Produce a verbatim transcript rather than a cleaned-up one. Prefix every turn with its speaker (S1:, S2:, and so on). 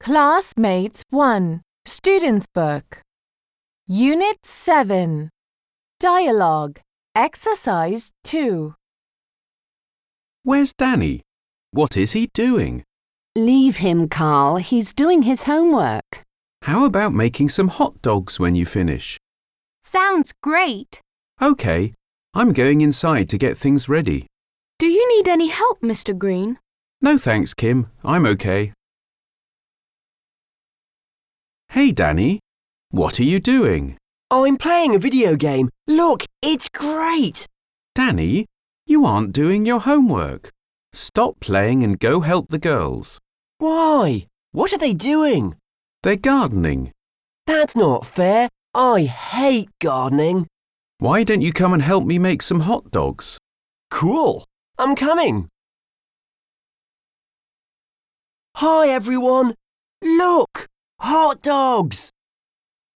S1: Classmates one, Students' Book. Unit seven. Dialogue. Exercise two.
S2: Where's Danny? What is he doing?
S3: Leave him, Carl. He's doing his homework.
S2: How about making some hot dogs when you finish?
S4: Sounds great.
S2: OK, I'm going inside to get things ready.
S4: Do you need any help, Mister Green?
S2: No thanks, Kim. I'm OK. Hey, Danny. What are you doing?
S5: I'm playing a video game. Look, it's great.
S2: Danny, you aren't doing your homework. Stop playing and go help the girls.
S5: Why? What are they doing?
S2: They're gardening.
S5: That's not fair. I hate gardening.
S2: Why don't you come and help me make some hot dogs?
S5: Cool. I'm coming. Hi, everyone. Look, hot dogs.